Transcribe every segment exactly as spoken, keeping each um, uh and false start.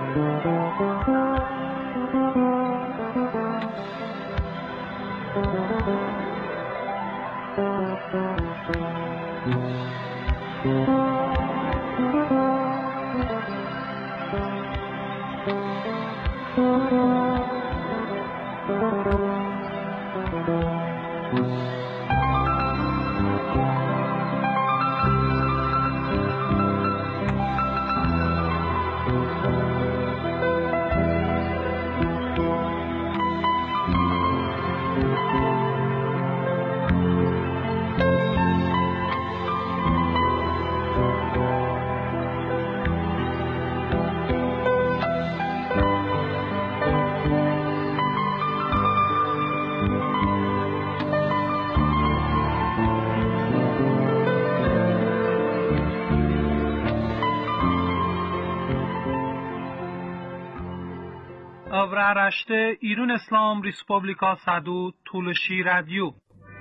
Avraaraşte İrun İslam Respublika Sadu Tulshi Radio.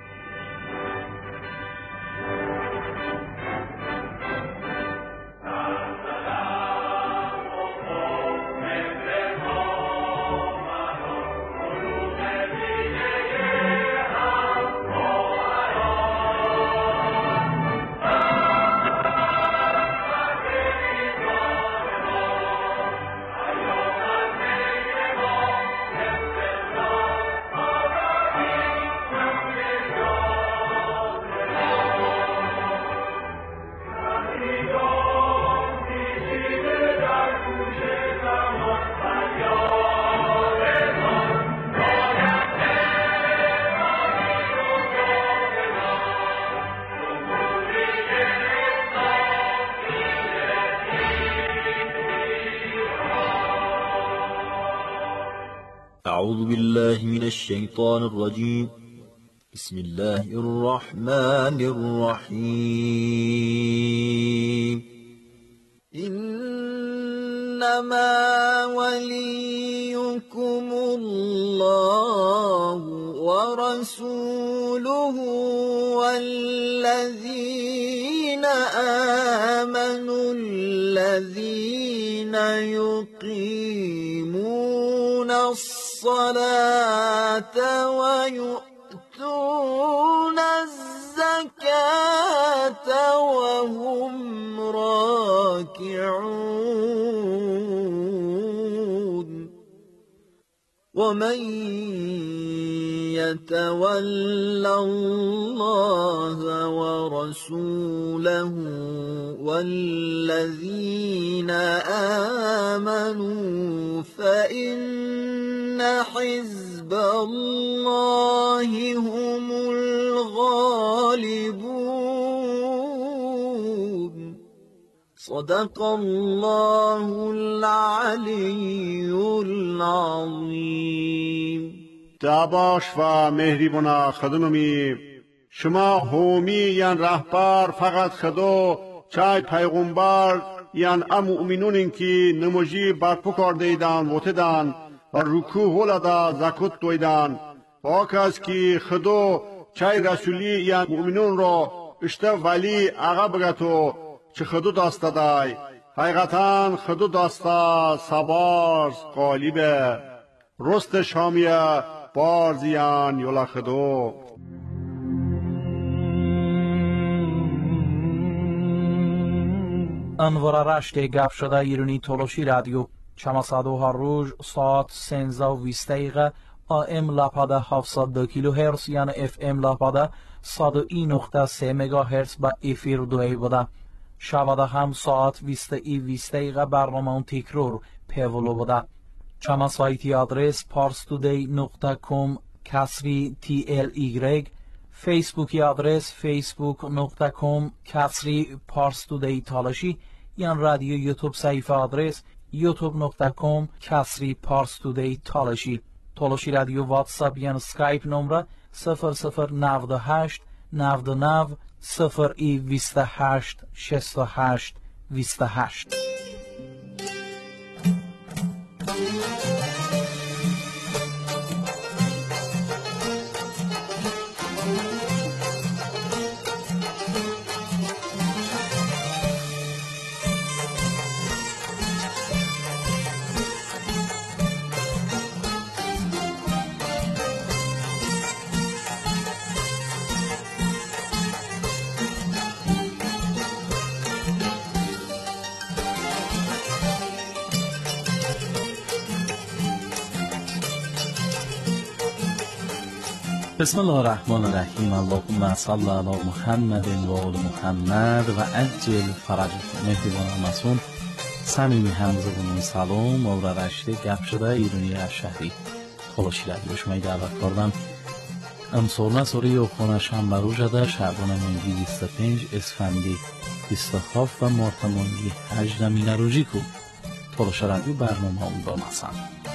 أعوذ بالله من الشيطان الرجيم. بسم الله الرحمن الرحيم. إنما وليكم الله ورسوله والذين آمنوا الذين يقيمون الصلاة ويؤتون الزكاة وهم راكعون. ومن يتول الله ورسوله والذين آمنوا فإن حزب الله هم الغالبون. صدق الله العلی العظیم. دعواش و مهریبونا خدممی شما هومی یان رهبر فقط خدا چای پیغمبر یان ام مؤمنونین که نموجی برپو کرده ایدان وطدان و رکوع ولدا زکات دویدان واکس که خدا چای رسولی یان مؤمنون را اشته ولی آقا بگتو چه خدا داسته دای حقیقتاً خدا داسته سبارز قالیبه رست شامیه بارزیان یولا خدا. انوار رشته گپ شده ایرانی تولوشی رادیو چماسادو هر روز ساعت سنزده و بیست دقیقه آم لپاده هفتصد و دو کیلو هرتز یعنی اف ام لپاده صد و یک نقطه سه مگا هرتز با افیر دوی بوده. شباده هم ساعت بیست ای بیست دقیقه برنامه اون تکرار پیولو بوده. چما سایتی آدرس parstoday نقطه com کسری تی ال ایگرگ، فیسبوکی آدرس facebook نقطه com کسری parstoday تالاشی، یا رادیو یوتیوب صفحه آدرس youtube نقطه com کسری parstoday تالاشی. تالاشی رادیو واتساپ یا سکایپ نمره صفر صفر نود و هشت نود و نه صفر ای بیست و هشت شصت و هشت بیست و هشت. بسم الله الرحمن الرحیم. اللهم صل علی محمد و آل محمد و عجل فرجهم. مهربان مسون صمیمی همزبونون سلام و رشته گپ شده ایرانی از شهری تولشی رادیو شما دعوت کردم. امسال سوری و خونه شنبه رو جده شعبان مانگی بیست و پنج اسفندی بیست و هفت و مارت مانگی هجده مینه روژی کو تولشی رادیو برنامه اون با مسن.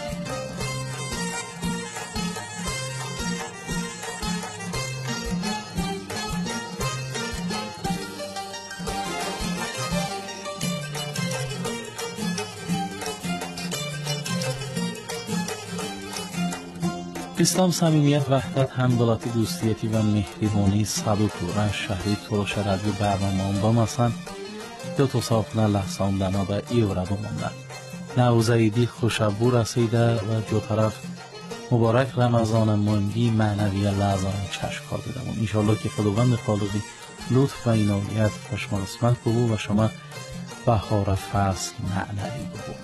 اسلام، صمیمیت، وحدت، همدلاتی، دوستیتی و مهربانی صدو تو شهری تولشی رادیو برنامه اون با مسن دو تا ساخنه لحظه اون دنا به ایوره بمانده. نوزایدی خوشبو رسیده و دو طرف مبارک رمضان مانگی معنوی لحظان چشم کار دیدم. انشالله که خداوند خالقی لطف و عنایت و شما قسمت بگو و شما بهار فصل معنوی بگو.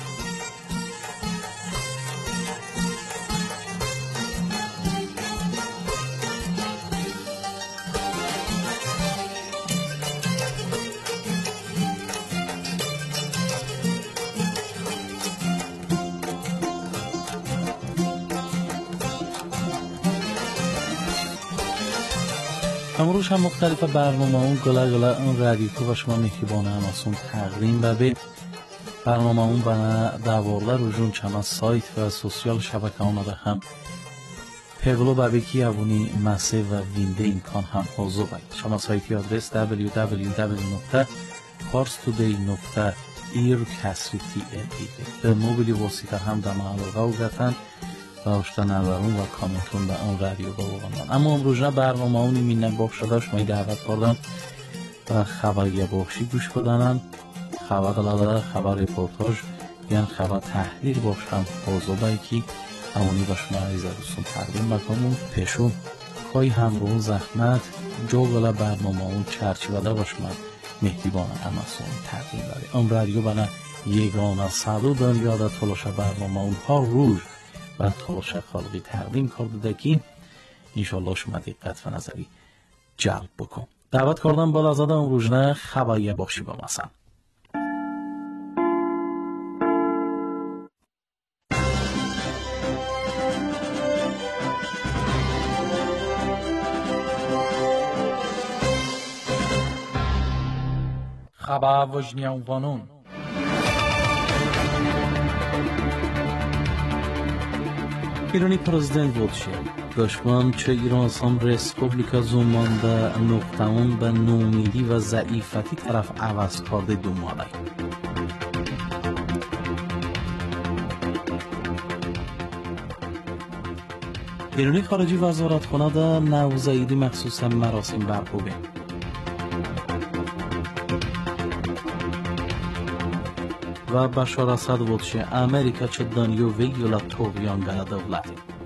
امروز هم مختلف برنامه اون گله گله اون رادیو و شما مهربان همسون تقدیم و به برنامه اون بنا دوارده روزون چما سایت و سوسیال شبکه آمده هم پیغلو بابیکی ابونی مسیح و وینده امکان هم حضور باید. شما سایتی آدرس دبلیو دبلیو دبلیو نقطه پارس تودی نقطه ای رو کسری تی ال ای به موبیلی واسیطه هم در معلوقه و گتن و اشتا نظرون و کامنتون به اون رادیو با بگندن. اما امروز برنامه اونی مینن بخش داشت مایی دعوت کردم و خبری بخشی گوش بدنن. خبر دلاله، خبر ریپورتاج یعنی خبر تحلیل بخشم حوضو بایی که همونی با شما عزیز دوستون تقدیم بکنم. پیشون کای همرون زحمت جوگل برنامه اون چرچی بده با شما مهدیبان امسون تقدیم داره. اون رادیو بنا یگانه صدو دنیا در تولشی برنامه اون ها روز و تولشی خالقی تقدیم کرده که انشالله شما دقت و نظری جلب بکن. دعوت کردم بالا زده اون روزنه خبری باشی با مسن. خبر وجنیان قانون ایرانی پرزیدنت بودشه دشمن چه ایران سام ریسپوبلیکا زمانده نقطهون به نومیدی و ضعیفتی طرف عوض کرده دوماده. ایرانی خارجی وزارت خانه ده نوزایدی مخصوصا مراسم برپوبه. و بشار اسد بودشه امریکا چه دانیو ویولا توغیان گل دولت.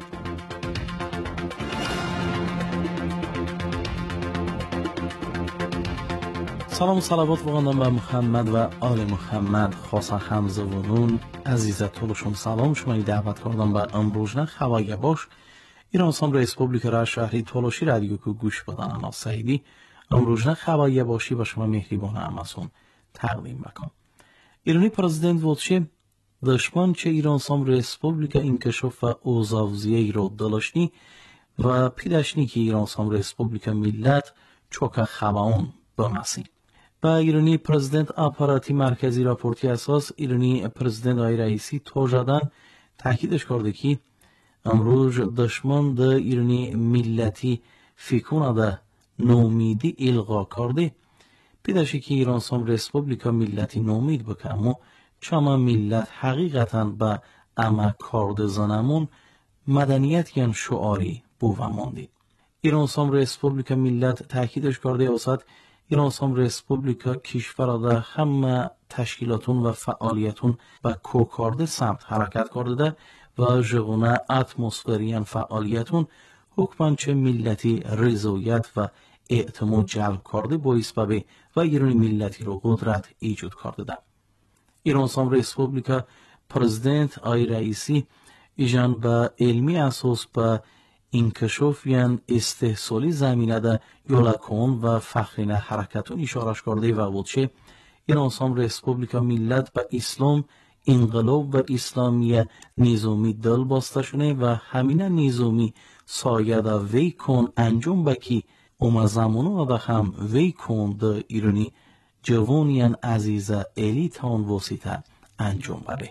سلام و صلوات بگندم به محمد و آل محمد. خاصا همزبونون عزیز طولشون سلام شما دعوت کردم به امروز نه خبری باش ایران سام ریسپوبلیک را شهری تولشی رادیو کو گوش بدن. انا سعیدی امروز نه خبری باشی با شما مهربان همسون تقدیم بکن. ایرانی پرزیدنت وودشه دشمن چه ایران سام ریسپوبلیکا انکشاف و اوزاوزیه ای رو دلاشنی و پیداشنی که ایران سام ریسپوبلیکا ملت چوکا خباون بمسی. و ایرانی پرزیدنت اپاراتی مرکزی راپورتی اساس ایرانی پرزیدنت آی رئیسی توجدن تاکیدش کرده که امروز دشمن ده ایرانی ملتی فیکونه ده نومیدی الغا کرده پیداشی که ایران سام ریسپوبلیکا ملتی نومید بکه اما چما ملت حقیقتا به اما کارد زنمون مدنیت یعن شعاری بو ماندی. ایران سام ریسپوبلیکا ملت تاکیدش کرده وسط ایران سام ریسپوبلیکا کشور ده همه تشکیلاتون و فعالیتون و کوکارده سمت حرکت کرده و جغونه اتمسفریان فعالیتون حکمان چه ملتی رضایت و اعتماد جلب کرده باعث به و ایرانی ملتی رو قدرت ایجاد کرده ده. ایران سام ریسپوبلیکا پرزیدنت آی رئیسی ایجان با علمی اساس با انکشاف یان استحصالی زمینه ده یولکون و فخرین حرکتون اشارش کرده و بود چه ایران اسلامی ریسپوبلیکا ملت و اسلام انقلاب و اسلامی نظامی دل باسته شونه و همین نظامی سایه ده وی کن انجام بکی اوم زمانو ده هم وی کن ده ایرانی جوانیان عزیز الیتان واسطه انجام بده.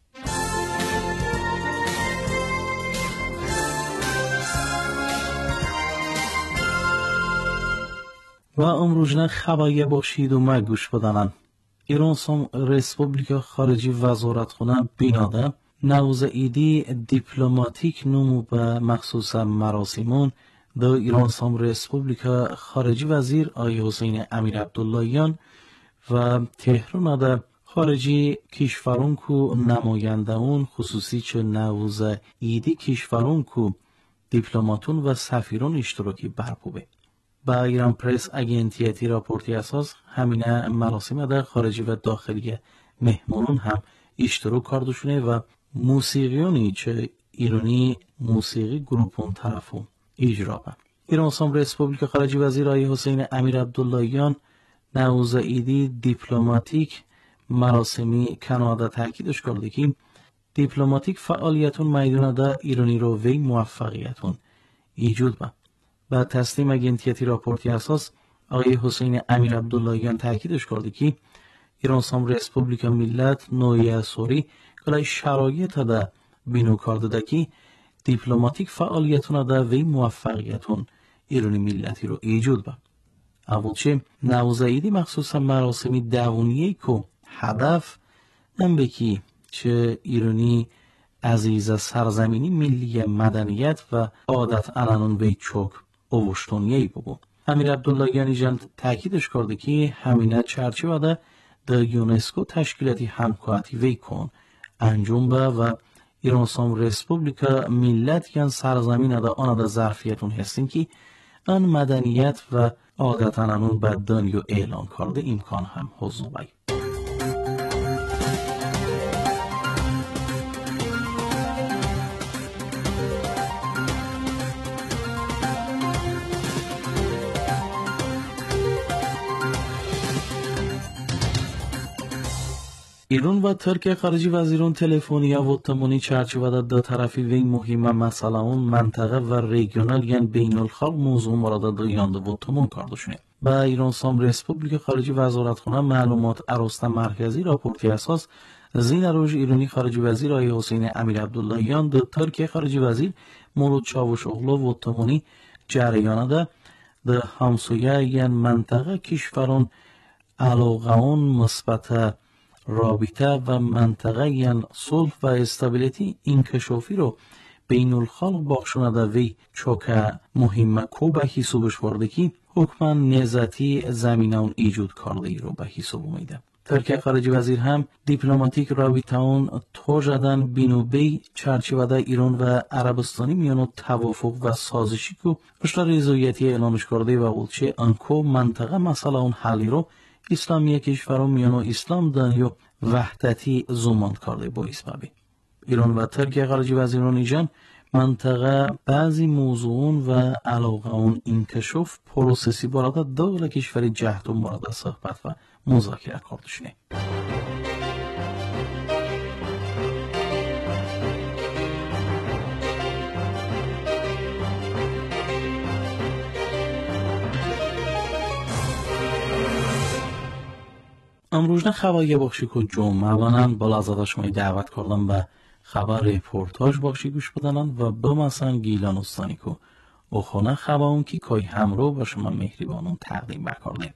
و امروزنه خبایی باشید و ما گوش بدنن. ایران اسلامی ریسپوبلیکا خارجی وزارتخانه بیناده نوز ایدی دیپلماتیک نمو به مخصوص مراسمون در ایران اسلامی ریسپوبلیکا خارجی وزیر آقای حسین امیر عبداللهیان و تهران ده خارجی کشورون کو نماینده اون خصوصی چه نوز ایدی کشورون کو دیپلماتون و سفیرون اشتراکی برپوبه. با ایران پرس اگنتیتی راپورتی اساس همینه مراسم در خارجی و داخلی مهمانون هم اشتراک کردشونه و موسیقیونی چه ایرانی موسیقی گروپون طرفون اجرا با. ایران اسلامی ریسپوبلیکا خارجی وزیر آقای حسین امیر عبداللهیان نوز ایدی دیپلماتیک مراسمی کانادا تاکیدش کرده که دیپلماتیک فعالیتون میدونه ده ایرانی رو وی موفقیتون ایجاد با. و تسلیم اگنتیتی راپورتی اساس آقای حسین امیر عبداللهیان تاکیدش کرده که ایران اسلامی ریسپوبلیکا ملت نوعی سوری کلای شرایط ده بینو کرده ده که دیپلماتیک فعالیتون ده وی موفقیتون ایرانی ملتی رو ایجاد با. اول چه نوزاییدی مخصوصا مراسمی دوونیه که هدف هم بکی چه ایرانی عزیز سرزمینی ملی مدنیت و عادت انانون به چوک اوشتونیهی ببو. امیر عبداللهیان جان تاکیدش کرده که همینه چرچه ده در یونسکو تشکیلاتی همکاتی وی کن انجام به و ایران اسلامی ریسپوبلیکا ملت یان سرزمین ده آن ده ظرفیتون هستین که آن مدنیت و عادت انانون به دنیا اعلان کرده امکان هم حضور بای. ایران و ترکیه خارجی وزیران تلفنی و تمونی چرچوبه دو طرفی وی مهمه مسئله اون منطقه و ریگیونال یعنی بین الخلق موضوع مورد دو یانده و تمون کردشونه. با ایران اسلامی ریسپوبلیکا خارجی وزارتخانه معلومات ارسطو مرکزی راپورتی اساس زین روز ایرانی خارجی وزیر آقای حسین امیر عبداللهیان دو ترکیه خارجی وزیر مولود چاوشوغلو و تمونی جریانه ده در همسایه یعنی منطقه کشوران علاقه اون مثبت رابطه و منطقه یعنی صلح و استابیلیتی انکشافی رو بین الخلق بخشونه ده وی چوکه مهمه کو به حسابش ورده که حکما نزدی زمینه اون ایجاد کرده ای رو به حساب اومیده. ترکیه خارجی وزیر هم دیپلماتیک رابطه اون توجدن بینو بی چرچوبه ده ایران و عربستانی میانو توافق و سازشی که اشتر رضایتی اعلامش کرده و بولچه انکو منطقه مسئله اون حلی رو اسلامی کشوران میانو اسلام دنیا وحدتی زمان کرده باعث بابی. ایران و ترکیه خارجی وزیران ایجان منطقه بعضی موضوعون و علاقه اون انکشاف پروسسی براده دول کشور جهتون براده صحبت و مذاکره کردشونه. امروز نه خبری بخشی که جمعه بالا از شما دعوت کردم به خبر رپورتاج بخشی گوش بدنن و به مثلا گیلان استانی که او خونه خبر اون که کای همرو با شما مهربانون تقدیم بکرده.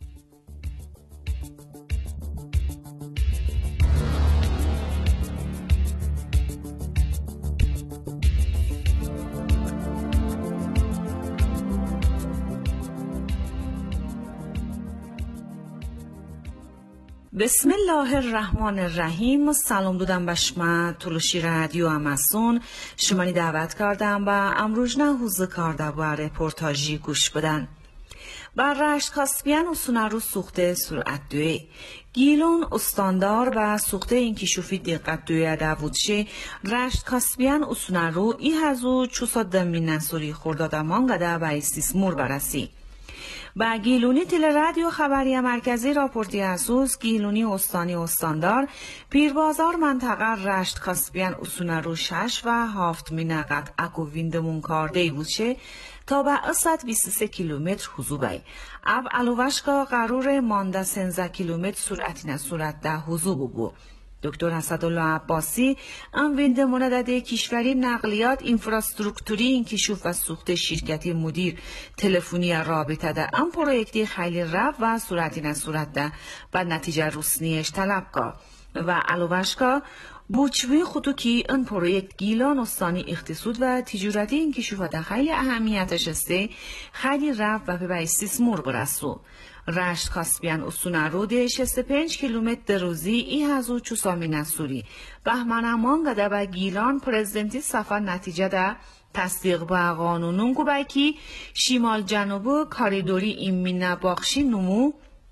بسم الله الرحمن الرحیم. سلام دادم به شما تلوشی رادیو امازون. شما نی دعوت کردم با امروز نه حوزه کرده با رپورتاجی گوش بدن. بر رشت کاسپین و سونارو سوخته سرعت دوی گیلون استاندار و سوخته این کشوفی دقت دوی داوودشه رشت کاسپین و سونارو ای هزو چوساد دمین نسوری خوردادمان گده و استیسمور برسی. با گیلونی تل رادیو خبری مرکزی راپورتی اسوس گیلونی استانی استاندار پیربازار منطقه رشت کاسپین و سونارو شش و هافت مینقت اکو ویندمون کارده بودشه تا به صد و بیست و سه کیلومتر حضوبای. اب علوشگاه قرار مانده سیزده کیلومتر سرعتی نه سرعت ده حضوب بو. دکتر اسدالله عباسی ام وینده مندده کشوری نقلیات انفراستروکتوری این کشوف و سوخت شرکتی مدیر تلفنی رابطه ده ام پروژکتی خیلی رف و سرعتی نه سرعت ده و نتیجه رسنیش طلبگاه و علوشگاه بوچوی خطوکی این پروژکت گیلان استانی اقتصاد و تجارتی این کشوف ده خیلی اهمیتش استه خیلی رف و به استیسمور برسو. رشت کاسپین و سونارو ده شصت و پنج کیلومتر دروزی ای هزو چوسامی نسوری بهمنمان گده با گیلان پرزیدنتی سفر نتیجه ده تصدیق با قانونون گو کی شمال جنوبو کاریدوری ایمین باخشی نمو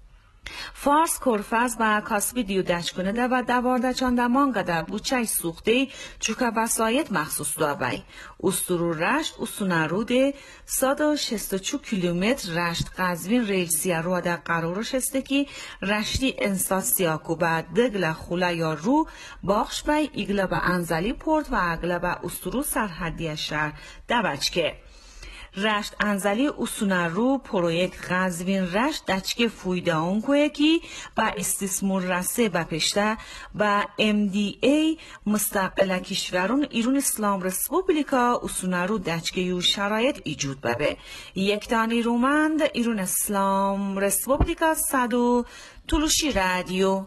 فارس کرفز و کاسبی دیو دچ کنه ده و دوارده چاندمان گده بوچه سوخته چوکا وسایت مخصوص دو بای استرو رشت و سونارو ده صد و شصت و چهار کیلومتر رشت قزوین ریلسی رو ده قرار شسته که رشتی انسات سیاکو با دگل خوله یا رو باخش بای ایگلا با انزلی پورت و اگلا با استرو سرحدی شهر ده بچکه رشت انزلی اسونارو پروژکت قزوین رشت دچکه فویده اون کوه کی با استثمار رسه با پشته با ام دی ای مستقل کشورون ایران اسلام رسپوبلیکا اسونارو دچکه یو شرایط ایجود ببه یک تانی رومند ایران اسلام رسپوبلیکا صدو تلوشی رادیو.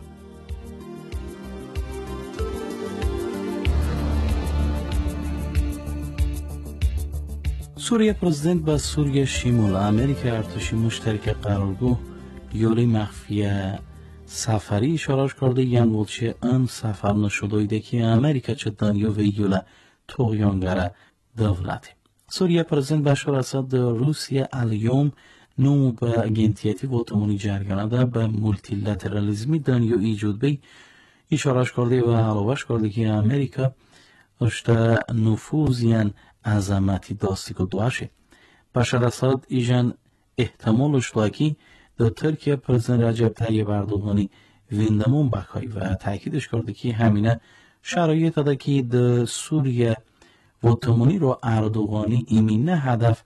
سوریه پرزیدنت با سوریه شمال امریکا ارتشی مشترک قرارگاه یولی مخفیه سفری اشارش کرده یان بولچه ان سفر نشدایده که امریکا چه دنیا و یولا توغیانگره دولتی. سوریه پرزیدنت بشار اسد روسیه الیوم نو به اگنتیتی و تمونی جرگانه ده به مولتیلاترالیزمی دنیا ایجود بی اشارش کرده و علاوش کرده که امریکا اشتا نفوذیان عظمتی داستی که دواشه. بشار اسد ایجان احتمالش داکی در ترکیه پرزیدنت رجب طیب اردوغانی ویندمون بکای و تاکیدش کرده که همینه شرایط ده که در سوریه و تمونی رو اردوغانی ایمینه هدف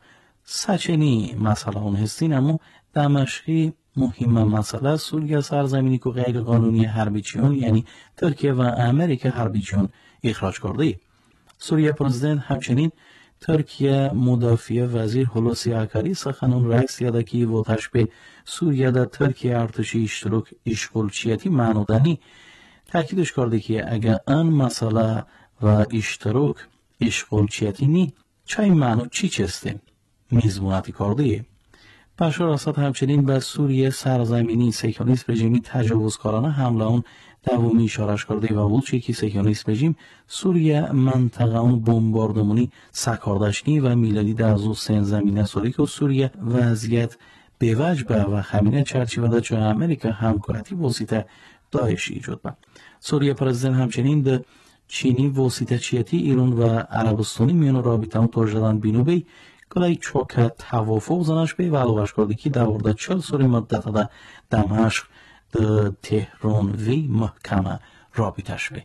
سچنی مسئله اون هستین اما دمشقی مهم مسئله سوریه سرزمینی که غیر قانونی حربیچیون یعنی ترکیه و امریکا حربیچیون اخراج کرده. سوریه پرزیدنت همچنین ترکیه مدافع وزیر هولوسی اکاری سخنان رئیس یادکی و تشبه سوریه در ترکیه ارتشی اشتراک اشغالچیتی معنودنی تاکیدش کرده که اگر آن مسئله و اشتراک اشغالچیتی نی چای معنو چی چسته میزبونتی کرده. بشار اسد همچنین به سوریه سرزمینی سیکونیسم رژیمی تجاوزکارانه حمله اون دومی اشارش کرده و بود که سیکونیسم رژیم سوریه منطقه اون بمباردمانی سکاردشنی و میلادی در زو سن زمینه سوری که سوریه وضعیت به وجبه و همینه چرچیوه ده چه امریکا همکارتی واسطه داعش ایجاد با. سوریه پرزیدنت همچنین ده چینی واسطه چیتی ایران و عربستانی میان رابطه اون توجدن بینو بی کلای چوکه توافق زنش بی و علاوش کرده که دوارده چل سوری مدت ده دمشق ده تهران وی محکمه رابطش بی.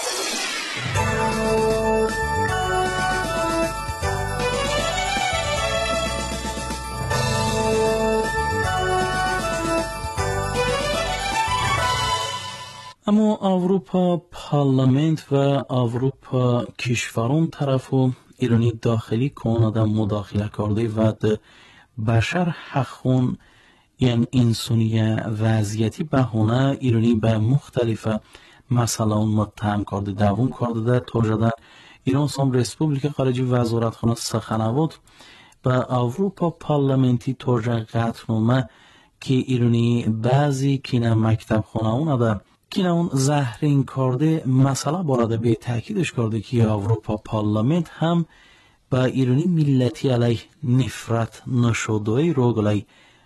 اما اروپا پارلمنت و اروپا کشوران طرفو ایرانی داخلی کانادا مداخله کرده و ده بشر حقون یعنی انسانی وضعیتی بهونه ایرانی به مختلف مسئله اون متهم کرده دوام کرده در توجده ایران سام رسپوبلیک خارجی وزارتخانه سخنوات به اروپا پارلمنتی توجه قطعنامه که ایرانی بعضی کینه مکتب خانه اون ده کینه اون زهرین کرده مسئله بارده به تاکیدش کرده که اروپا پارلمنت هم با ایرانی ملتی علیه نفرت نشدوی روگلای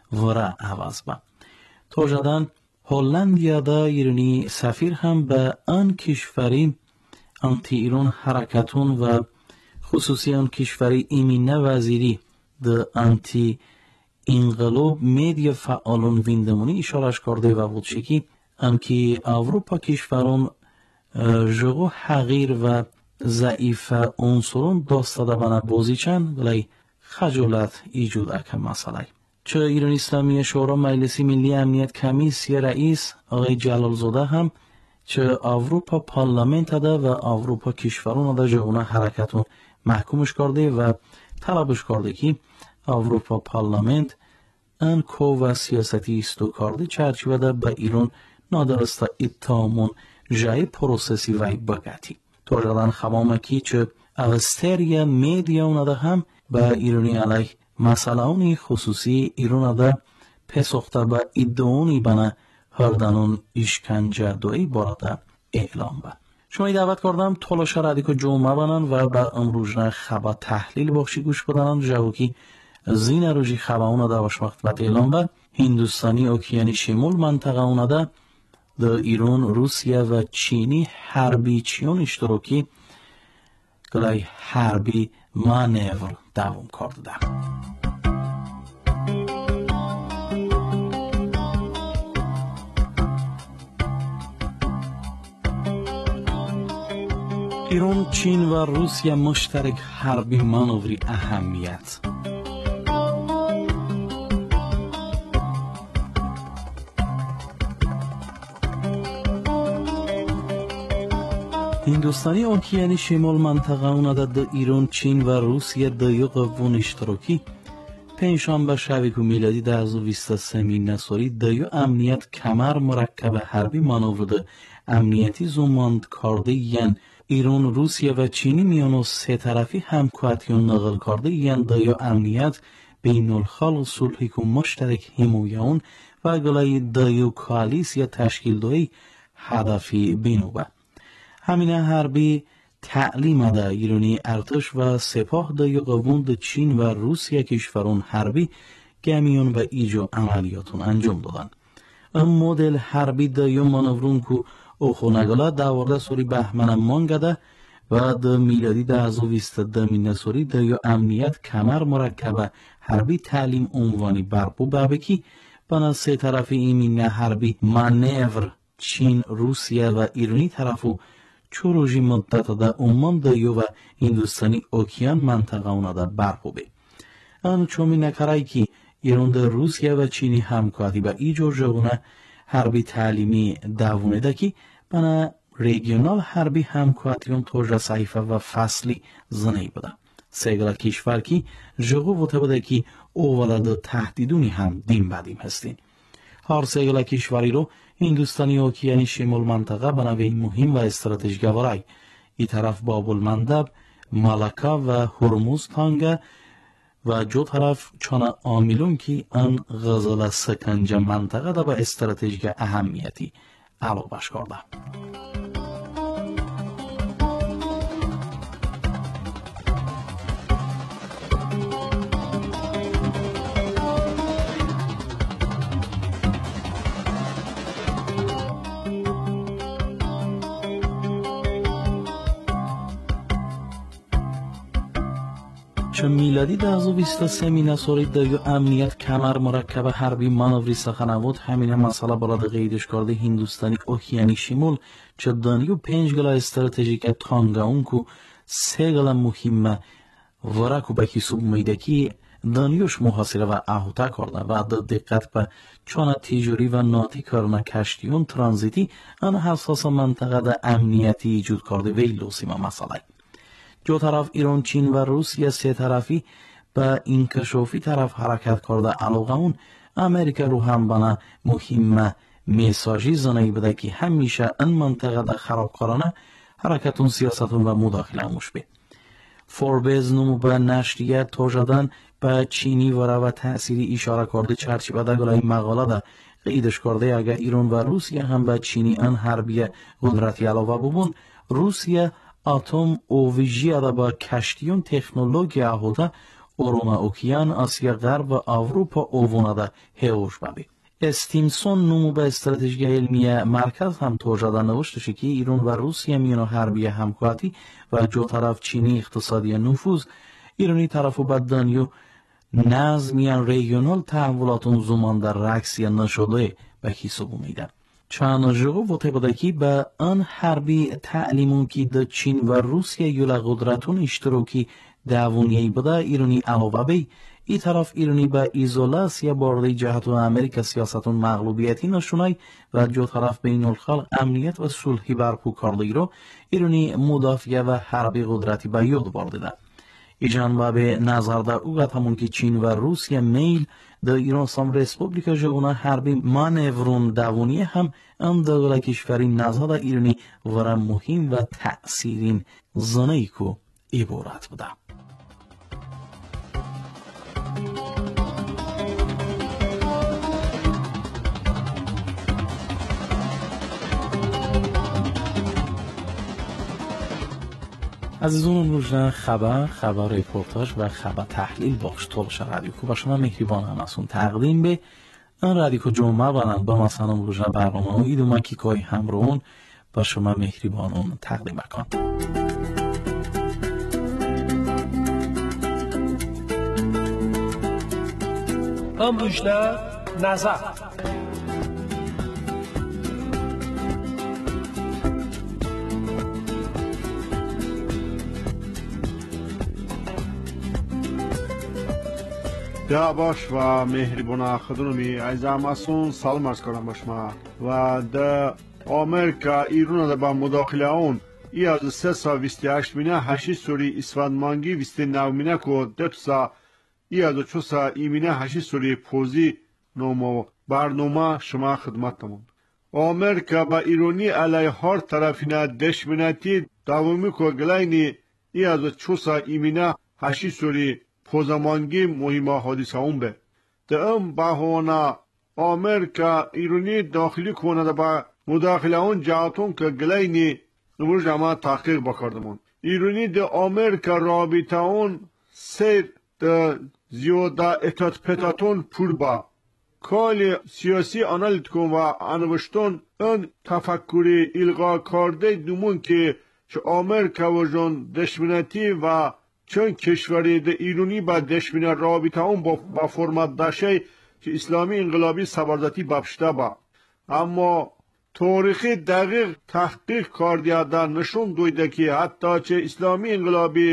ورا عوض با. توجدن هلندیادا ایرانی سفیر هم به آن کشوری انتی ایران حرکتون و خصوصی آن کشوری ایمینه وزیری ده انتی انقلاب میدیا فعالون ویندمونی اشارش کرده و بود شکی هم که اروپا کشوران جغو حقیر و ضعیف عنصرون داستاده بنا بازی چند ولی خجالت ایجود اکه مسئله. چه ایران اسلامی شورا مجلس ملی امنیت کمیسیون رئیس آقای جلالزاده هم چه اروپا پارلمنت ده و اروپا کشوران ده جهونه حرکتون محکومش کرده و طلبش کرده که اروپا پارلمنت ان کو و سیاستی استو کرده چرچیوه ده به ایران نادرسته اتهامون جای پروسسی وی بگتی. توجدن خمامه که چه اوستریا میدیا اونه هم به ایرانی علیه مسئله اونی خصوصی ایران ده پسخته به ادعاونی بنا هردنون اشکنجه دوی براده اعلام با. شما دعوت کردم تلاش رادیکو جمعه بنن و به امروزنه خبر تحلیل بخشی گوش بدنن جوکی زین روزی خبر اونه ده باش وقت بد اعلام با هندوستانی اوکیانی شمول منطقه اونه ده در ایران، روسیه و چینی حربی چیون اشتراکی گلای حربی مانور دوام کرده ده. ایران، چین و روسیه مشترک حربی مانوری اهمیت. هندوستانی اوکیانی شمال منطقه اونه ده ایران، چین و روسیه دیو قوون اشتراکی پنجشنبه شبی که میلادی ده هزار و بیست و سه نسوری دیو امنیت کمر مرکب حربی مانور ده امنیتی زماند کرده ین ایران، روسیه و چینی میانو سه طرفی همکارتیون نقل کرده ین دیو امنیت بین الخال صلحی که مشترک حمایون و گلای دیو کالیسیا تشکیل دوی هدفی بینوبه. همینه حربی تعلیم ده ایرانی ارتش و سپاه دیو قوون ده چین و روسیه کشورون حربی گمیون و ایجو عملیاتون انجام دادن. این مدل حربی دیو مانورون که او خونگلا دوارده سوری بهمن مانگده و ده میلادی ده هزار و بیست و دو نسوری دیو امنیت کمر مرکب حربی تعلیم عنوانی برپو بابکی بنا سه طرفی ایمینه حربی مانور چین، روسیه و ایرانی طرفو چوروژی مدت ده عمان دیو و هندوستانی اوکیان منطقه اونا ده برپو بی. آن چومی نکرایی که ایران ده روسیه و چینی همکاری با ای جور جوونه حربی تعلیمی دوونه ده که بنا ریگیونال حربی همکاریون توجه صحیفه و فصلی زنی بده. سیگلا کشور که جغو بوده بده که اولا ده تهدیدونی هم دیم بدیم هستین. هر سیگلا کشوری رو هندوستانی اوکیانی شمال منطقه بنابه مهم و استراتژیک ورای ای طرف باب المندب، مالکا و هرموز تانگه و جو طرف چانا آمیلون که ان غزل سکنج منطقه ده با استراتژیک اهمیتی علاقش کرده. چه میلادی ده هزار و بیست و سه نسوری دیو امنیت کمر مرکب حربی مانوری سخنوات همینه مسئله براد قیدش کرده هندوستانی اوکیانی شمول چه دانیو پنج گلا استراتژیک تانگاون کو سه گلا مهمه ورکو بکی سوب میده که دانیوش محاصره و احوطه کرده و دقت به چون تیجوری و ناتی کرنه کشتیون ترانزیتی ان حساس منطقه ده امنیتی ایجود کرده وی لوسیما مسئله. جو طرف ایران، چین و روسیه سه طرفی به انکشافی طرف حرکت کرده علاقه اون امریکا رو هم بنا مهم میساجی زنی بده که همیشه این منطقه ده خرابکارانه حرکتون سیاستون و مداخله موش بید. فوربز نمو به نشریت توجدن به چینی و رو تأثیری اشاره کرده چرچی بده گلای مقاله ده قیدش کرده اگر ایران و روسیه هم به چینی ان حربی قدرتی علاوه ببون روسیه اتم او ویژی ده با کشتیون تکنولوژی احوطه اروما اوکیان آسیا غرب و اروپا اوونادا هیوش بابی استیمسون نمو به استراتژی علمی مرکز هم توجه نوشتشه که ایران و روسیه میانو حربی همکاتی و جو طرف چینی اقتصادی نفوذ ایرانی طرفو بدانیو نظمیان ریجنال تحولاتون زمان در رکسی نشده به حساب میدن. چند جغو و طبقی به آن حربی تعلیمون که در چین و روسیه یولا قدرتون اشتراکی دعوونیهی بده ایرانی علاوه بی ای طرف ایرانی به ایزولاسیا بارده جهتون امریکا سیاستون مغلوبیتی نشونای و جو طرف بین الخلق امنیت و صلحی برپو کارده رو ایرانی مدافعه و حربی قدرتی به یاد برده. ای جنبه به نظر در اوقات همون که چین و روسیه میل در ایران سام ریسپوبلیکا جونا حربی مانورون دعوونی هم ام دولت کشوری نظر ایرانی ورا مهم و تأثیرین زنی کو عبارت بوده. عزیزان امروز خبر خبر رپورتاج و خبر تحلیل باش طولش رادیو کو با شما مهربان همسون تقدیم به ان رادیو جمعه بانند با مثلا امروز برنامه و ایدو مکی کای همرون با شما مهربانون تقدیم بکن. امروز نظر ده باش و مهربان خدمتی عزیزان سلام عرض کنم با شما و در آمریکا ایران در با مداخله اون ای از سه سا بیست و هشت مینه هشت سوری اسفند مانگی بیست و نه مینه که ده سا ای از چو سا ای مینه هشت سوری پوزی نومو برنامه شما خدمت تمون. آمریکا با ایرانی علیه هر طرفینه دشمنتی دوامی که گلینی ای از چو سا ای مینه هشت سوری پوزمانگی مهمه حادثه اون به ده ام بهانه آمریکا ایرانی داخلی کنه با مداخله اون جهتون که گلینی نموش همه تحقیق بکردمون ایرانی ده آمریکا رابطه اون سیر ده زیاده اتات پتاتون پور با کال سیاسی آنالیت کن و انوشتون اون تفکری الغا کرده دومون که چه آمریکا و جون دشمنتی و چون کشوری ده ایرانی با دشمن رابطه اون با, با فرمت داشته که اسلامی انقلابی سبردتی بپشته با اما تاریخی دقیق تحقیق کردیده نشون دویده که حتی چه اسلامی انقلابی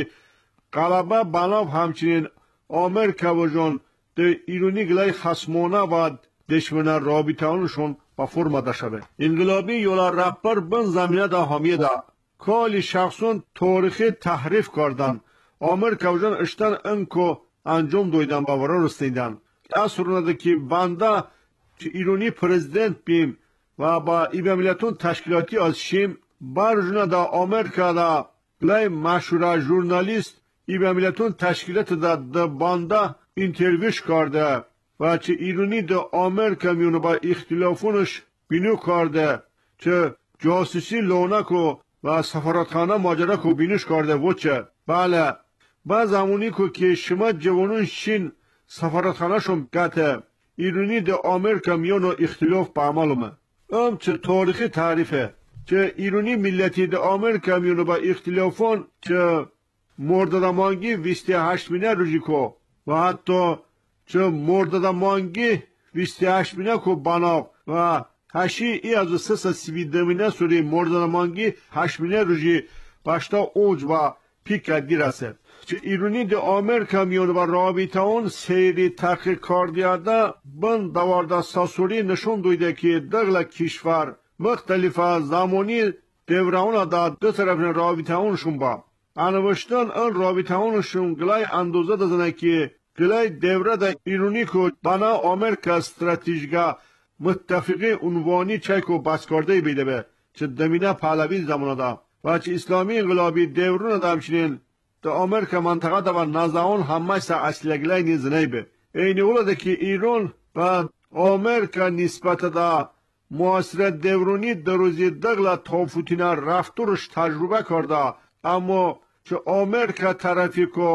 غلبه بناب همچنین آمریکا و جون ده ایرانی گلای خصمانه و دشمن رابطه اونشون با فرمت داشته انقلابی یولا رپر بن زمینه ده حامیه ده کالی شخصون تاریخی تحریف کردن آمریکا و جان اشتن انکو انجام دویدن با ورا رستیدن اصر نده که بنده که ایرانی پرزیدنت بیم و با ایبه ملیتون تشکیلاتی از شیم برجونه دا آمریکا دا لای مشهور ژورنالیست ایبه ملیتون تشکیلات دا دا بنده انترویوش کرده و چه ایرانی دا آمریکا میونه با اختلافونش بینو کرده چه جاسوسی لونکو و سفارتخانه ماجرا کو بینوش کرده و چه بله با زمانی که شما جوانون شین سفارتخانه شم گته ایرانی ده آمریکا میانو اختلاف با عملومه ام چه تاریخی تعریفه چه ایرانی ملتی ده آمریکا میانو با اختلافون چه مرددمانگی بیست و هشت مینه روژی کو و حتی چه مرددمانگی بیست و هشت مینه کو بنا و هشی ای از سه سوی دمینه سوری مرددمانگی هشت مینه روژی باشتا اوج و پیک گیرسه چه ایرانی ده آمریکا میون و رابطه اون سیری تحقیق کردیده بند دوارده ساسوری نشون دویده که دغل کشور مختلف زمانی دوران دا دو طرف رابطه اونشون با انوشتن ان رابطه اونشون گلای اندوزه دزنه که گلای دوره دا ایرانی که بنا آمریکا استراتیجگا متفقی عنوانی چایکو بس کرده بیده به چه دمینه پهلوی زمان دا و چه اسلامی انقلابی دوران دا همچنین ده آمریکا منطقه ده و نزدان همه سا اصلگلای نیز نیبه اینی اولاده که ایران و آمریکا نسبت ده معاصرت دورانی در روزی دغل تافوتینا رفتورش تجربه کرده اما چه آمریکا طرفی که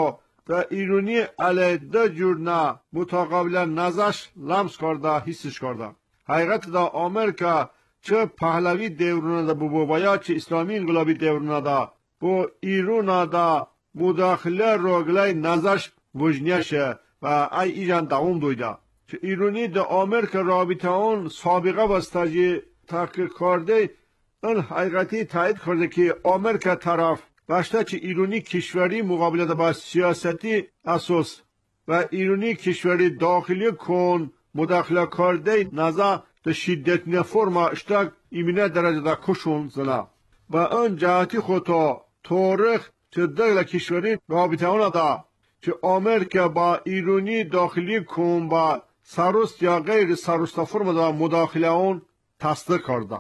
در ایرانی علیه ده جور نه متقابلا نظرش لمس کرده حسش کرده. حقیقت دا آمریکا چه پهلوی دورونه دا بو و یا چه اسلامی انقلابی دورونه دا بو ایران دا مداخله روگلای نظرش وجنیشه و ای ایجان دوام دویده. چه ایرانی دا آمریکا رابطه اون سابقه وستاجی تحقیق کرده اون حقیقتی تایید کرده که آمریکا طرف باشته چه ایرانی کشوری مقابله دا با سیاستی اساس و ایرانی کشوری داخلی کن مداخله کرده نظر ده شدت نفرما اشتاق ایمینه درجه ده کشون زنه و اون جهتی خودتا تاریخ چه دل کشوری رابطه اونه ده چه آمریکا با ایرانی داخلی کن با سروست یا غیر سروست فرما ده مداخله اون تصدیق کرده.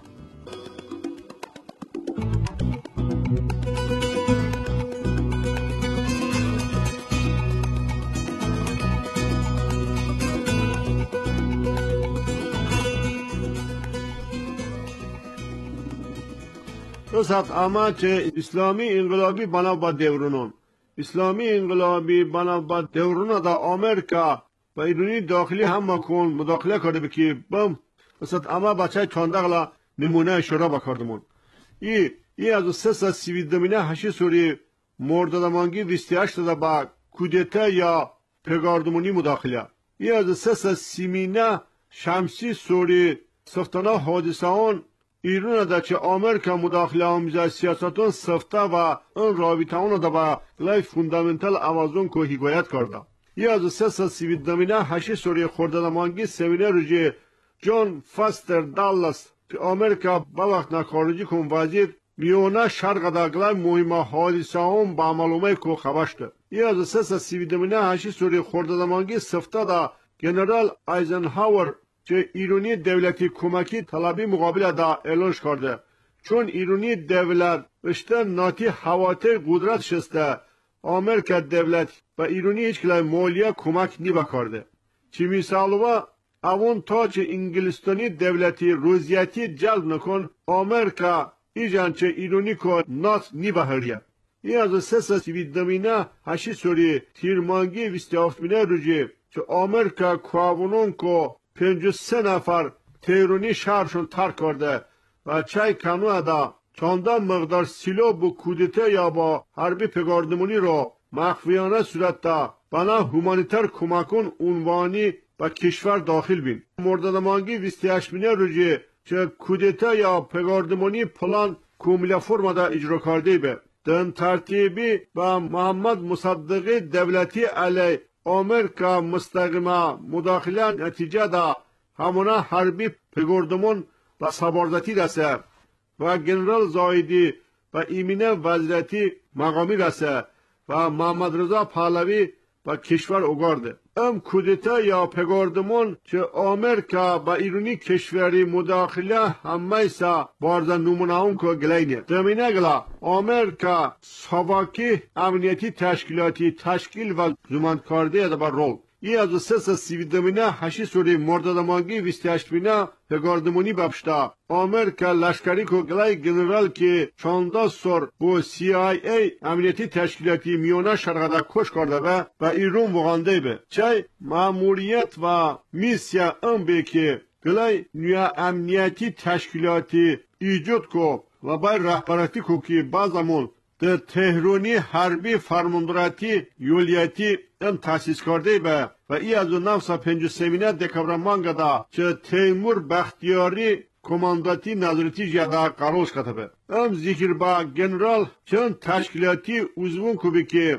رسد اما چه اسلامی انقلابی بنا با دورونون اسلامی انقلابی بنا با دورونه دا آمریکا و ایرانی داخلی هم مکن مداخله کرده بکی بم رسد اما بچه چاندقلا نمونه شورا بکردمون ای ای از سه سه سیوید دمینه هشی سوری مردادمانگی ویستی هشت دا با کودته یا پگاردمونی مداخله ای از سه سه سیمینه شمسی سوری سفتانه حادثه اون ایران دا چه آمریکا مداخله آمیزه سیاستون سفته و اون رابطه اون دا با لای فوندامنتال آوازون که حکایت کرده. یه از سه سال سیوید دمینه هشی سوری خوردنمانگی سمینه روژی جون فاستر دالاس که آمریکا با وقت نخارجی کن وزیر میونه شرق دا گلای مهمه حادثه اون با معلومه که خبشته. یه از سه سال سیوید دمینه هشی سوری خوردنمانگی سفته دا جنرال ایزنهاور چه ایرانی دولتی کمکی طلبی مقابل دا اعلانش کرده چون ایرانی دولت اشته ناتی حواته قدرت شسته آمریکا دولت و ایرانی هیچ کلای مالیه کمک نیبا کرده چی مثالوا اون تا چه انگلستانی دولتی روزیتی جلب نکن آمریکا ایجان چه ایرانی که نات نیبا هریه این از سه سه سیوید دمینه هشی سوری تیرمانگی ویستی هفتمینه روژی چه آمریکا کوابونون که پنج سه نفر تیرونی شهرشون ترک کرده و چای کانو دا چندان مقدار سیلو با کودته یا با حربی پگاردمونی رو مخفیانه صورت دا بنا هومانیتر کمکون عنوانی و کشور داخل بین مردادمانگی ویستی هشتمینه روژی چه کودته یا پگاردمونی پلان کومیلا فرما دا اجرا کرده به دن ترتیبی و محمد مصدقی دولتی علی آمریکا مستقیما مداخله نتیجه دا همونه حربی پگردمون و سباردتی رسه و جنرال زایدی و ایمینه وزیرتی مقامی رسه و محمد رضا پهلوی و کشور اگارده ام کودته یا پگردمون چه آمریکا با ایرانی کشوری مداخله همه ایسا بارزن نمونه اون که گلینه دمینه گلا آمریکا سواکی امنیتی تشکیلاتی تشکیل و زمان کرده دا با رول ای از سه سه سیوید دمینه هشی سوری مردادمانگی ویستی هشتمینه پگاردمونی بپشتا آمریکا لشکری که گلای گنرال که چانده سور با سی آی ای امنیتی تشکیلاتی میونه شرقده کش کرده به و ایرون وغانده به چای ماموریت و میسیا ام به که گلای نیا امنیتی تشکیلاتی ایجاد کو و بای رهبرتی کو که بعضمون در تهرانی حربی فرماندراتی یولیتی ام تاسیس کرده به و ای از نفس پنج سمینه دکبرمانگا دا چه تیمور بختیاری کمانداتی نظرتی جدا قرارش کتبه ام ذکر با جنرال چون تشکیلاتی عضوون کوبی که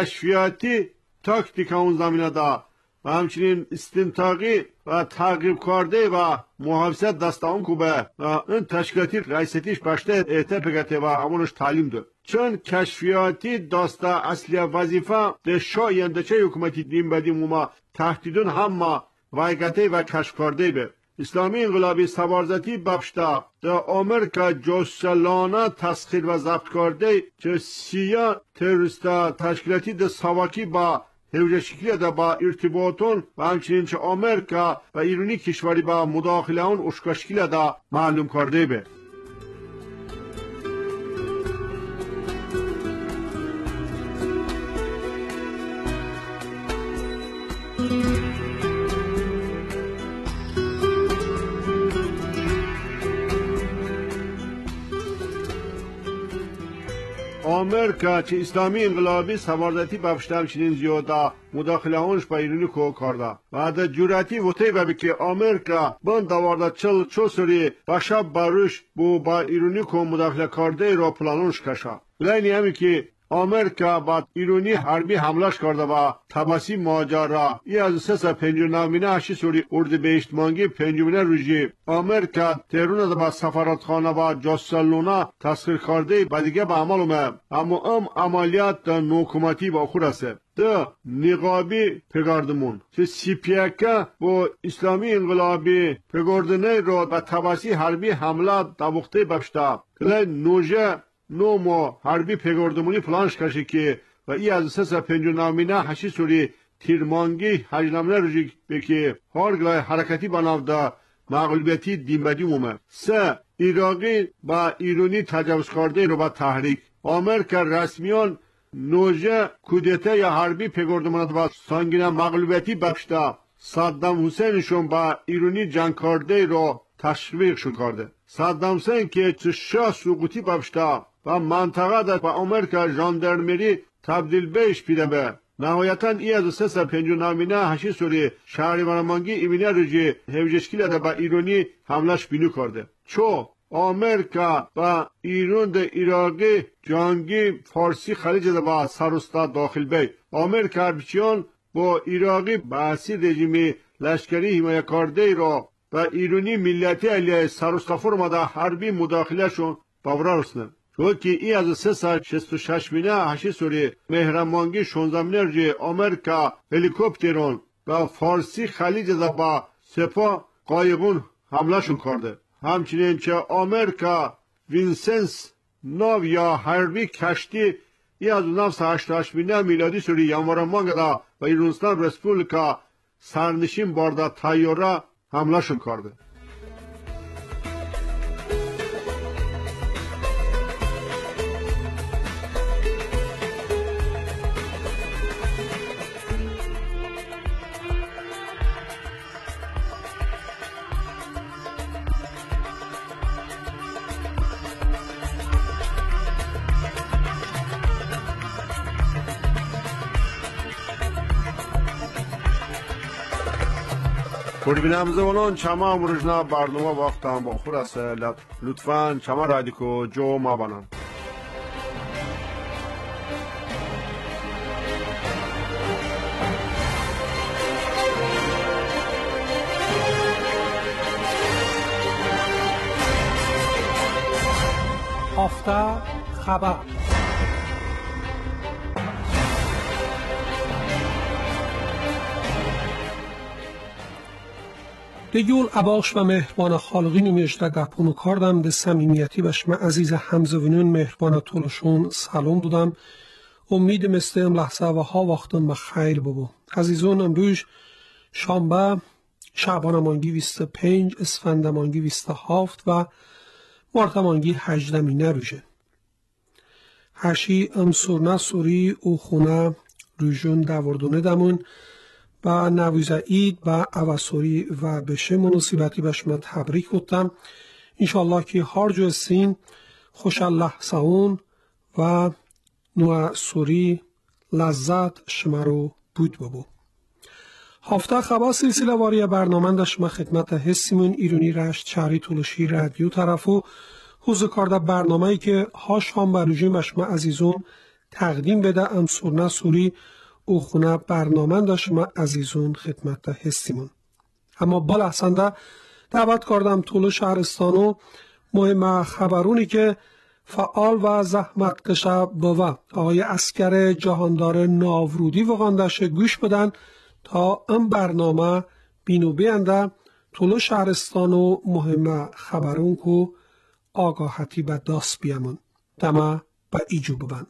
کشفیاتی تاکتیک اون زمینه دا و همچنین استنتاقی و تعقیب کرده و محافظت دستاون کوبه و این تشکیلاتی رئیستیش باشته اعتب گته و همونش تعلیم ده چون کشفیاتی داسته اصلی وظیفه ده شاینده چه حکومتی دیم بدیم وما تهدیدون همه وایگته و کشف کرده به اسلامی انقلابی سوارزتی بپشتا ده آمریکا جاسلانه تسخیر و ضبط کرده چه سیا تروریستا تشکیلاتی ده سواکی با هوجه شکلی ده با ارتباطون و همچنین چه آمریکا و ایرانی کشوری با مداخله اون اشکا شکلی ده معلوم کرده به آمریکا چه اسلامی انقلابی سواردتی بفشتم چنین زیاده مداخله اونش با ایرانی کو کرده و در جوراتی وطی ببی که آمریکا بند دوارده چل چو سری بشب باروش بو با ایرانی کو مداخله کرده را پلانونش کشه. لینی همی که آمریکا با ایرانی حربی حملش کرده و تباسی ماجرا ای از سه سه پنج و نامینه هشی سوری اردیبهشت مانگی پنجمینه روزی آمریکا تهران با سفارتخانه و جاسوسلونا تسخیر کرده و دیگه به عمل اومه اما ام عملیات نوکومتی با خور است. ده نقابی پگاردمون که سی پیکه با اسلامی انقلابی پگاردنه را و تباسی حربی حمله دوخته بفشته که نوژه نو ما حربی پیگاردمونی پلانش کشی که و ای از سه سه پنج و نامینه هشی سوری تیرمانگی هجنامنه رجی بکی هارگلای حرکتی بنافده مغلوبیتی دیمبدی مومه. سه ایراقی با ایرانی تجاوز کرده رو با تحریک آمریکا رسمیان نوژه کودته یا حربی پیگاردمونت با سانگینه مغلوبیتی بخشته صدام حسینشون با ایرانی جنگ کرده رو تشویق شو کرده. صدام حسین که چه شاه سقوطی بخشته و منطقه در با آمریکا ژاندارمری تبدیل بهش پیده به نهایتا ای از سه سه پنج و نامینه هشی سوری شهری مرمانگی ایمینه رجی هیوجشکیل ده با ایرانی حملش بینو کرده. چو آمریکا و ایران ده ایراقی جنگی فارسی خلیج ده با سروستا داخل بی آمریکا هربچیان با ایراقی بحثی رژیمی لشکری حمایه کرده را و ایرانی ملیتی علیه سروستا فرماده حربی مداخله شون باورا رسنه. چون که ای از سه سال شست و شش مینه هشی سوری مهرمانگی شونزده مینه رجی آمریکا هلیکوپترون و فارسی خلیج ده با سپاه قایقون حمله شون کرده. همچنین که آمریکا وینسنس ناو یا حربی کشتی ای از نفس هشت و هشت مینه میلادی سوری یانوارمانگ ده و ایرانستان رسپولیکا سرنشین بارده تایوره حمله شون کرده. بینم زمانان چما امروزنا برنامه وقتم با خور است. لطفاً چما رادیکو جو ما بانن. هفته خبر دیگول عباش و مهربان خالقی نمیشته گپونو کردم ده سمیمیتی بشم عزیز همزوینون مهربان طولشون سلام دودم. امید مستیم لحظه و ها وقتم بخیر ببو. عزیزون امروز شنبه شعبان مانگی بیست و پنج اسفند مانگی بیست و هفت و مارت مانگی هجده مینه روشه. هرشی ام سورنا سوری او خونه روژون دوردونه دمون با نویزه اید و اواسوری و بشه مناسبتی بشم تبریک بودم. انشالله که هر جو سین خوش الله ساون و نوع سوری لذت شما رو بود ببو. هفته خبر سلسله واری برنامه داشتم خدمت حسیمون ایرانی رشت شهری طولشی رادیو طرفو حضور کرده برنامه‌ای که هاش هم بروجی مشما عزیزون تقدیم بده ام سورنا سوری او خونه برنامه داشتم عزیزون خدمت حسیمون. اما بال احسنده دعوت کردم طول شهرستانو مهم خبرونی که فعال و زحمت کشه بوا آقای اسکر جهاندار ناورودی وقاندش گوش بدن تا ام برنامه بینو بینده طول شهرستانو مهم خبرون کو آگاهتی به دست بیامون دمه به ایجو ببند.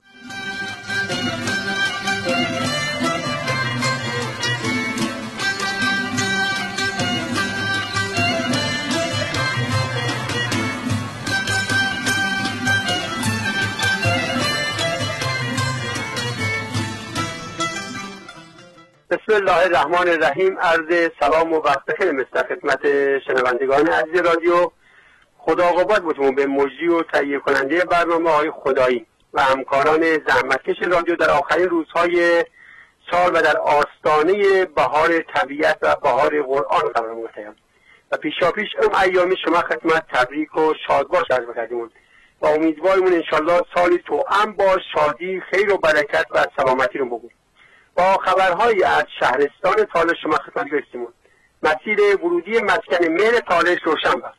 بسم الله الرحمن الرحیم. عرض سلام و وقت بخیر مستر خدمت شنوندگان عزیز رادیو. خدا قوت بتون به مجری و تهیه کننده برنامه های خدایی و و همکاران زحمتکش رادیو در آخرین روزهای سال و در آستانه بهار طبیعت و بهار قرآن قرار گرفتیم و پیشاپیش اون ایامی شما خدمت تبریک و شادباش عرض کردیم و امیدوارمون انشالله سالی توأم با شادی، خیر و برکت و سلامتی رو بگو. با خبرهایی از شهرستان تالش شما خدمت رسیدیم. مسیر ورودی مسکن مهر تالش روشن بود.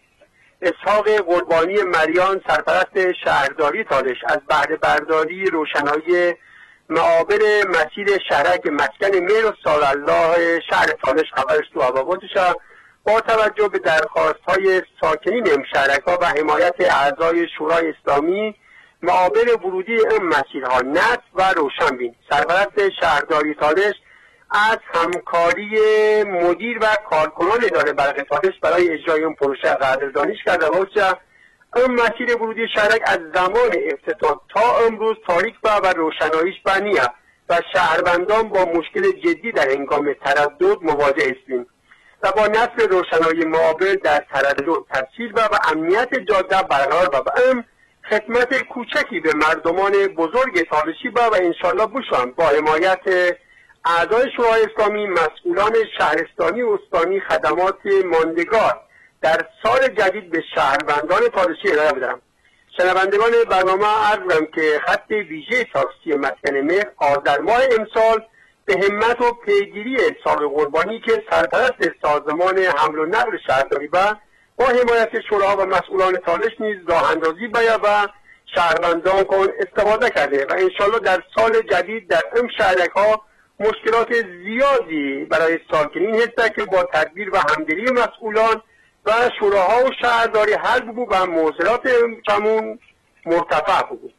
اسحاق قربانی مریان سرپرست شهرداری تالش از بهره برداری روشنایی معابر مسیر شهرک مسکن مهر و سالالله شهر تالش خبرش تو هواگوتش با توجه به درخواست‌های ساکنین این شهرک‌ها و حمایت اعضای شورای اسلامی معابر ورودی این مسیرها نصب و روشنبین. سرپرست شهرداری تالش از همکاری مدیر و کارکنان اداره برق تالش برای اجرای این پروژه قدردانی کرده و این مسیر ورودی شهرک از زمان افتتاح تا امروز تاریک و روشناییش بنیه و شهروندان با مشکل جدی در هنگام تردد مواجه هستیم و با نصب روشنایی معابر در تردد تسهیل و به امنیت جاده برقرار و به ام خدمت کوچکی به مردمان بزرگ تالشی با و انشالله بشوند با حمایت اعضای شورای اسلامی مسئولان شهرستانی و استانی خدمات ماندگار در سال جدید به شهروندان تالشی ارائه بدم. شنوندگان برنامه عرض کنم که خط ویژه تاکسی مسکن مهر آذر ماه امسال به همت و پیگیری سال قربانی که سرپرست سازمان حمل و نقل شهرداری و با حمایت شورا و مسئولان تالش نیز راه اندازی باید و شهروندان کن استفاده کرده و انشالله در سال جدید در این شهرک ها مشکلات زیادی برای ساکنین هست که با تدبیر و همدلی مسئولان و شوراها و شهرداری حل بود و معضلات چمون مرتفع بود.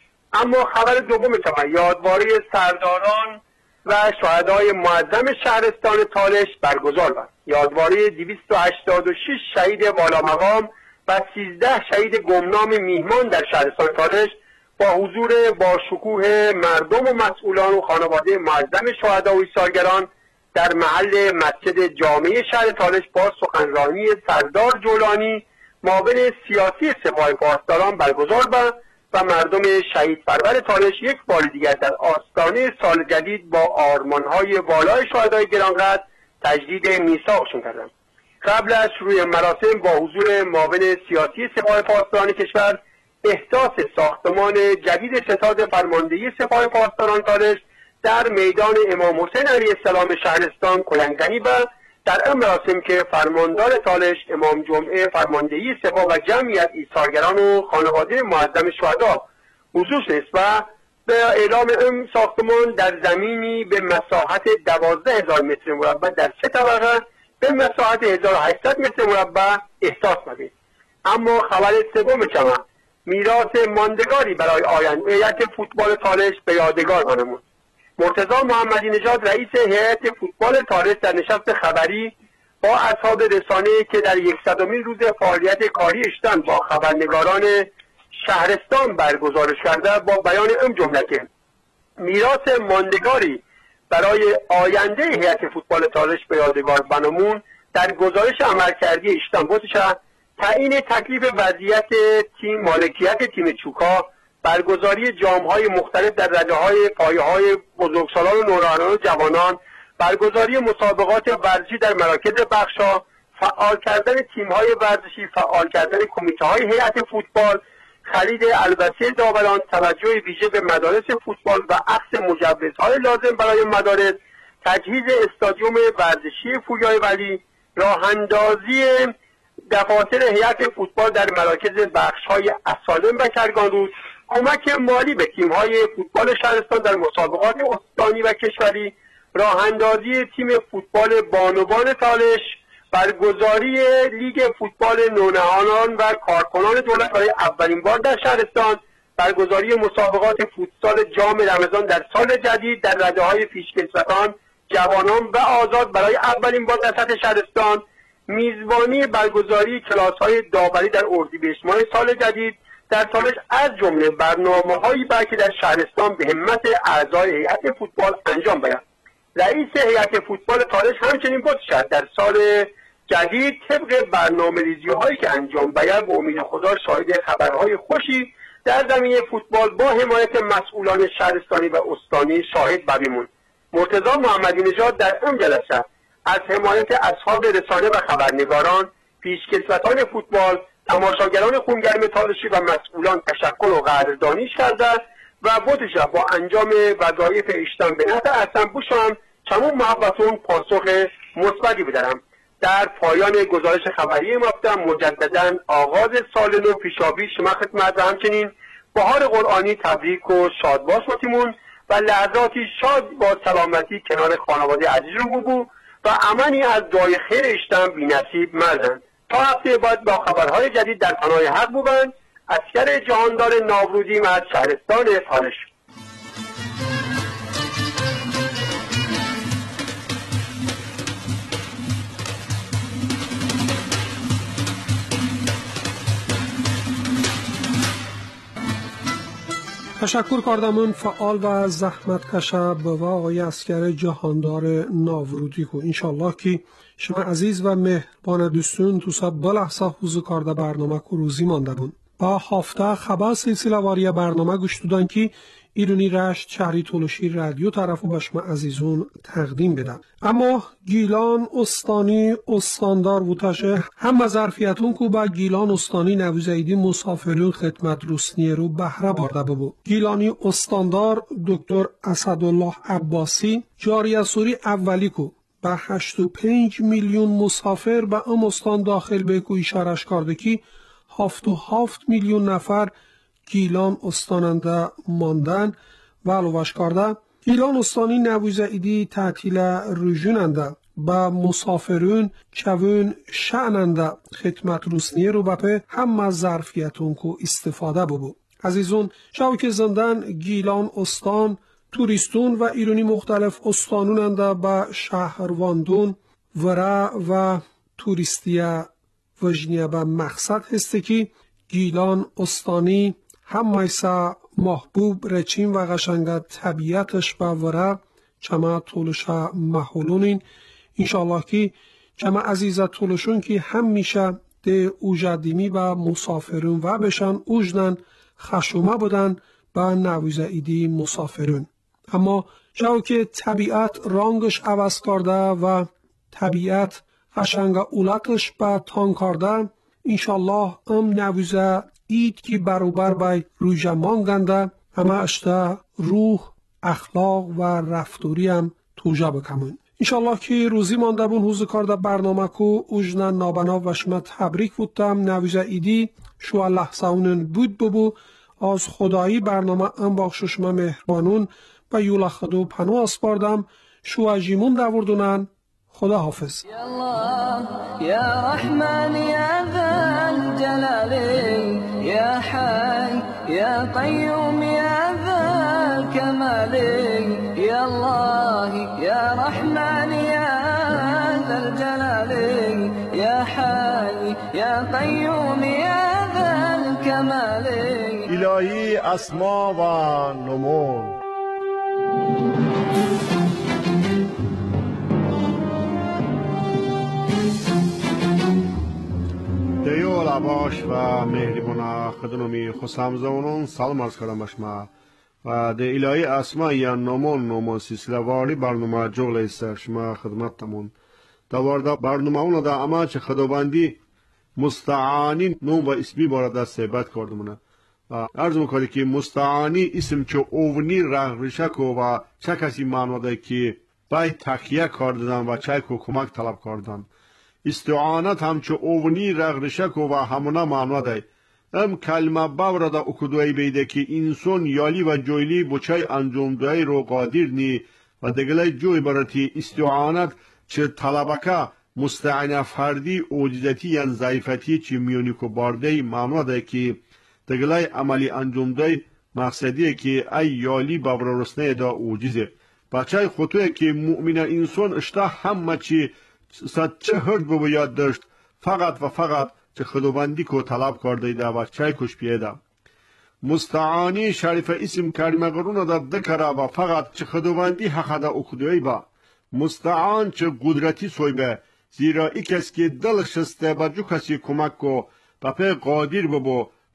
اما خبر دوم تمام یادواری سرداران و شهدای معظم شهرستان تالش برگزار بود. یادواری دویست و هشتاد و شش شهید والا مقام و سیزده شهید گمنام میهمان در شهرستان تالش با حضور با شکوه مردم و مسئولان و خانواده معظم شهدا و ایثارگران در محل مسجد جامع شهر تالش با سخنرانی سردار جولانی معاون سیاسی سپاه پاسداران برگزار بود و مردم شهید پرور تالش یک بار دیگر در آستانه سال جدید با آرمان‌های والای شهدای گرانقدر تجدید میثاقشون کردند. قبل از شروع مراسم با حضور معاون سیاسی سپاه پاسداران کشور احداث ساختمان جدید ستاد فرماندهی سپاه پاسداران تالش در میدان امام حسین علیه السلام شهرستان کلنگزنی و در این مراسم که فرماندار تالش امام جمعه فرماندهی سپاه و جمعیت ایثارگران و خانواده معظم شهدا حضور است و به اعلام این ساختمان در زمینی به مساحت دوازده هزار متر مربع در سه طبقه به مساحت هزار و هشتصد متر مربع احداث شده. اما خبر سوم چما میراث ماندگاری برای آینده هیئت فوتبال تالش به یادگار مانمود. مرتضی محمدی نژاد رئیس هیئت فوتبال تالش در نشست خبری با اصحاب رسانه‌ای که در یکصدمین روز فعالیت کاری اشتن با خبرنگاران شهرستان برگزارش کرده با بیان این جمله که میراث ماندگاری برای آینده هیئت فوتبال تالش به یادگار بنمون در گزارش عملکردی اشتن بودشه تعیین تکلیف وضعیت تیم مالکیت تیم چوکا، برگزاری جام‌های مختلف در رده‌های پایه‌های بزرگسالان و نوجوانان و جوانان، برگزاری مسابقات ورزشی در مراکز بخش‌ها، فعال کردن تیم‌های ورزشی، فعال کردن کمیته‌های هیئت فوتبال، خرید البسه داوران، توجه ویژه به مدارس فوتبال و اخذ مجوزهای لازم برای مدارس، تجهیز استادیوم ورزشی پویای ولی، راه‌اندازی دفاتر هیئت فوتبال در مراکز بخش‌های اسالم و کرگانرود، کمک مالی به تیم‌های فوتبال شهرستان در مسابقات استانی و کشوری، راه‌اندازی تیم فوتبال بانوان تالش، برگزاری لیگ فوتبال نونهانان و کارکنان دولت برای اولین بار در شهرستان، برگزاری مسابقات فوتسال جام رمضان در سال جدید در رده‌های پیشکسوتان، جوانان و آزاد برای اولین بار در سطح شهرستان، میزبانی برگزاری کلاس‌های داوری در اردیبهشت ماه سال جدید در تالش از جمله برنامه‌هایی که در شهرستان به همت اعضای هیئت فوتبال انجام باید. رئیس هیئت فوتبال تالش همچنین گفت شد در سال جدید طبق برنامه‌ریزی‌هایی که انجام باید به امید خدا شاهد خبرهای خوشی در زمینه فوتبال با حمایت مسئولان شهرستانی و استانی شاهد ببیمون. مرتضی محمدی نژاد در اون جلسه از حمایت اصحاب رسانه و خبرنگاران، پیشکسوتان فوتبال، تماشاگران خونگرم تالشی و مسئولان تشکر و قدردانی کرده و بودجه با انجام وظایف ایشتان به نفع اصلا بوشم چمون محبتون پاسخ مثبتی بدارم. در پایان گزارش خبری مفتم مجددا آغاز سال نو پیشاپیش شما خدمت و همچنین بهار قرآنی تبریک و شادباش باشیم و لحظاتی شاد با سلامتی کنار خانواده عزیز رو ببو و امنی از دعای خیر ایشتن بی نصیب مردن. تا هفته بعد با خبرهای جدید در قناه حق بودن. اسکر جهاندار ناورودیم از شهرستان تالش. تشکر کردم فعال و زحمتکش به آقای اسکر جهاندار ناورودی کو. انشالله که شما عزیز و مهربان دوستون تو سب بلحظه حضور کرده برنامه کو روزی مانده بون. با هفته خبر سلسله واری برنامه گوش دادن که ایرانی رشت شهری تولشی رادیو طرفو به شما عزیزون تقدیم بدم. اما گیلان استانی استاندار بودشه هم ظرفیتون کو با گیلان استانی نویزیدی مسافرون خدمت روسنی رو بهره برده ببو. گیلانی استاندار دکتر اسدالله عباسی جاری اسوری اولی کو با هشتاد و پنج میلیون مسافر به ام استان داخل به کو اشارش کرده که هفت و هفت میلیون نفر گیلان استاننده ماندن و علاوه‌اش کرده گیلان استانی نویزیدی تعطیل رژوننده با مسافرون چون شعننده خدمت روسنی رو بپه هم از ظرفیتون کو استفاده ببو. عزیزون شاو که زندن گیلان استان توریستون و ایرانی مختلف استانوننده با شهرواندون وره و توریستی وجنیه به مقصد هسته که گیلان استانی هم میسا محبوب رچین و قشنگ طبیعتش با وره چما طولشا محولونین. انشاءالله که چما عزیزت طولشون که هم میشه ده اوجدیمی و مسافرون و بشن اوجدن خشومه بودن با نویزه ایدی مسافرون. اما شاو که طبیعت رانگش عوض کرده و طبیعت قشنگ اولتش با تان کرده انشالله ام نویزه اید که بروبر بای روی مانگنده همه اشته روح، اخلاق و رفتوری هم توجه بکمون. انشالله که روزی مانده بون حوزه کرده برنامه کو اوجنن نابنا و شما تبریک بودتم نویزه ایدی شو الله ساونن بود ببو از خدایی برنامه ام باخشش ما مهربانون و یولا خدو پنو اسپاردم شو اجیمون دوردونن. خدا حافظ. يا الله يا رحمن يا ذا الجلال يا حي يا قيوم يا ذا الكمال يا الله يا رحمن يا ذا الجلال يا حي يا قيوم يا ذا الكمال. الهی اسما و نمون. دیو لباش و مهربانا خدنومی خسامزونون سلام عرض کردم بشما و ده الهی اسما یا نمون نمون سلسله واری برنامه جغل است شما خدمت تمون دوارده برنامه اون دا اما چه خداوندی مستعانی نو با اسمی بارده صحبت کردمونه و عرض میکنی که مستعانی اسم چه اونی رغرشک و چه کسی معنی ده که بای تخیه کردن و چه کمک طلب کردن. استعانت همچو اونی رغرشک و همونا معنی ده. ام کلمه باورده اکدوی بیده که انسان یالی و جویلی بچای انجام دوی رو قادر نی و دگلی جوی برتی استعانت چه طلبکه مستعین فردی اوجزتی یا ضعیفتی چه میونی که بارده معنی ده که دگلی عملی انجام دوی مقصدیه که ای یالی باور رسنه دا اوجزه. بچای خطوه که مؤمن انسان اشتا همه چی ست چه هرد بو یاد داشت فقط و فقط چه خداوندی کو طلب کرده ده و چای کش پیدا. مستعانی شریف اسم کریمه قرون دا دکره و فقط چه خداوندی حق دا اکدوی با. مستعان چه قدرتی سویبه زیرا ای کس که دل شسته با جو کسی کمک کو پپه قادر ببو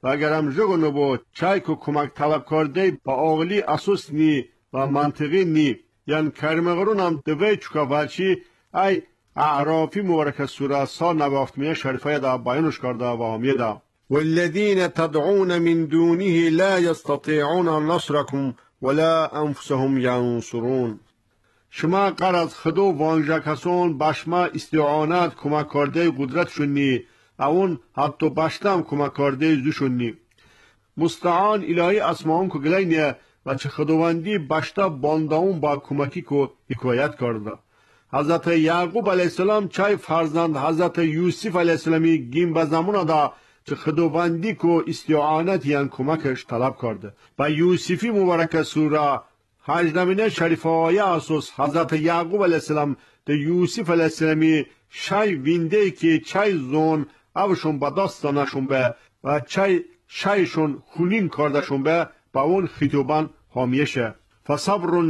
و اگرم جگونو بو چای کو کمک طلب کرده با آغلی اساس نی و منطقی نی یعنی کرمغرون هم دوی چکا بچی ای اعرافی مبارک سوره سال نوافتمیه شریفه دا بیانش کرده و همیه دا والذین تدعون من دونه لا يستطيعون نصركم ولا انفسهم ينصرون. شما قرض خدو وانجا کسون بشما استعانت کمک کرده قدرت شنی اون حتی بشتم کمک کرده زوشنی مستعان الهی اسماهم که گلینه و چه خداوندی بشتا بانداون با کمکی که حکایت کرده. حضرت یعقوب علیه السلام چای فرزند حضرت یوسف علیه السلامی گیم به زمان دا چه خداوندی که استعانت یعنی کمکش طلب کرده. با یوسفی مبارک سوره هجدمینه شریفه آیه اساس حضرت یعقوب علیه السلام ده یوسف علیه السلامی شای وینده که چای زون اوشون با داستانشون به و چای شایشون خونین کردشون به با اون خطوبان حامیشه. فصبر